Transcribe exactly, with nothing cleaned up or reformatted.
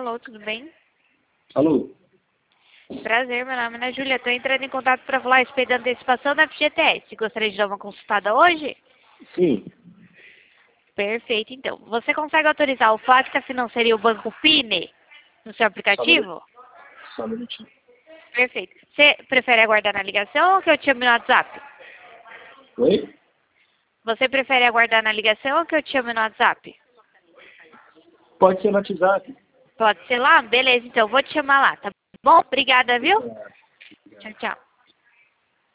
Alô, tudo bem? Alô? Prazer, meu nome é Júlia. Estou entrando em contato para falar a respeito da antecipação da F G T S. Gostaria de dar uma consultada hoje? Sim. Perfeito, então. Você consegue autorizar o Fática Financeira e o Banco Pine no seu Só um minuto- aplicativo? Só um minutinho. Perfeito. Você prefere aguardar na ligação ou que eu te chame no WhatsApp? Oi? Você prefere aguardar na ligação ou que eu te chame no WhatsApp? Pode ser no WhatsApp. Pode ser lá? Beleza, então. Vou te chamar lá, tá bom? Obrigada, viu? Tchau, tchau.